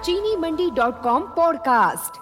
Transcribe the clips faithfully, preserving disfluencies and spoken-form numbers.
चीनी Mandi dot com podcast.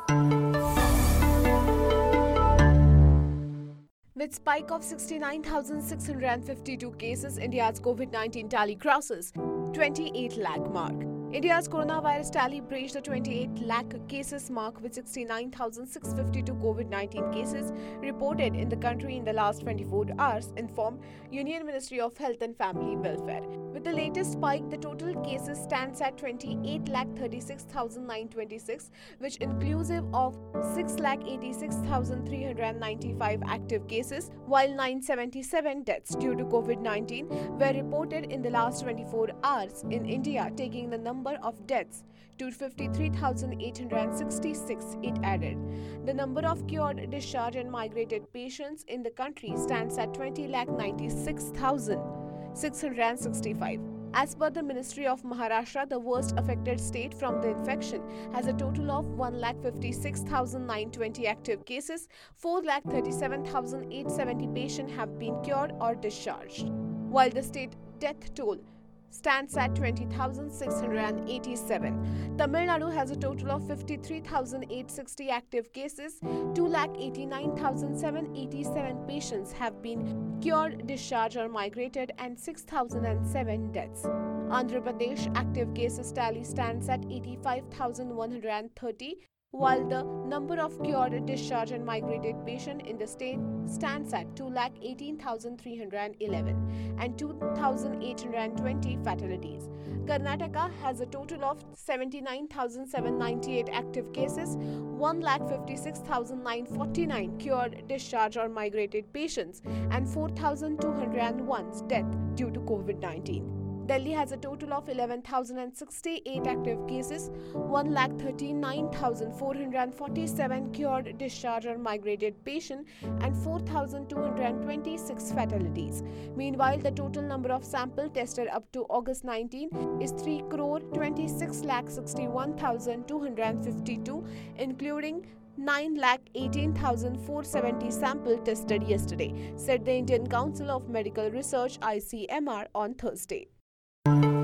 With spike of sixty-nine thousand six hundred fifty-two cases, India's COVID nineteen tally crosses twenty-eight lakh mark. India's coronavirus tally breached the twenty-eight lakh cases mark with sixty-nine thousand six hundred fifty-two COVID nineteen cases reported in the country in the last twenty-four hours, informed Union Ministry of Health and Family Welfare. With the latest spike, the total cases stands at twenty-eight lakh thirty-six thousand nine hundred twenty-six, which inclusive of six lakh eighty-six thousand three hundred ninety-five active cases, while nine hundred seventy-seven deaths due to COVID nineteen were reported in the last twenty-four hours in India, taking the number of deaths to fifty-three thousand eight hundred sixty-six, it added. The number of cured, discharged and migrated patients in the country stands at twenty lakh ninety-six thousand six hundred sixty-five. As per the Ministry of Maharashtra, the worst affected state from the infection has a total of one lakh fifty-six thousand nine hundred twenty active cases, four lakh thirty-seven thousand eight hundred seventy patients have been cured or discharged, while the state death toll stands at twenty thousand six hundred eighty-seven. Tamil Nadu has a total of fifty-three thousand eight hundred sixty active cases, two lakh eighty-nine thousand seven hundred eighty-seven patients have been cured, discharged or migrated, and six thousand seven deaths. Andhra Pradesh active cases tally stands at eighty-five thousand one hundred thirty, while the number of cured, discharged and migrated patients in the state stands at two lakh eighteen thousand three hundred eleven and two thousand eight hundred twenty fatalities. Karnataka has a total of seventy-nine thousand seven hundred ninety-eight active cases, one lakh fifty-six thousand nine hundred forty-nine cured, discharged or migrated patients, and four thousand two hundred one deaths due to COVID nineteen. Delhi has a total of eleven thousand sixty-eight active cases, one lakh thirty-nine thousand four hundred forty-seven cured, discharged or migrated patients, and four thousand two hundred twenty-six fatalities. Meanwhile, the total number of samples tested up to August nineteenth is three crore twenty-six lakh sixty-one thousand two hundred fifty-two, including nine lakh eighteen thousand four hundred seventy samples tested yesterday, said the Indian Council of Medical Research I C M R on Thursday.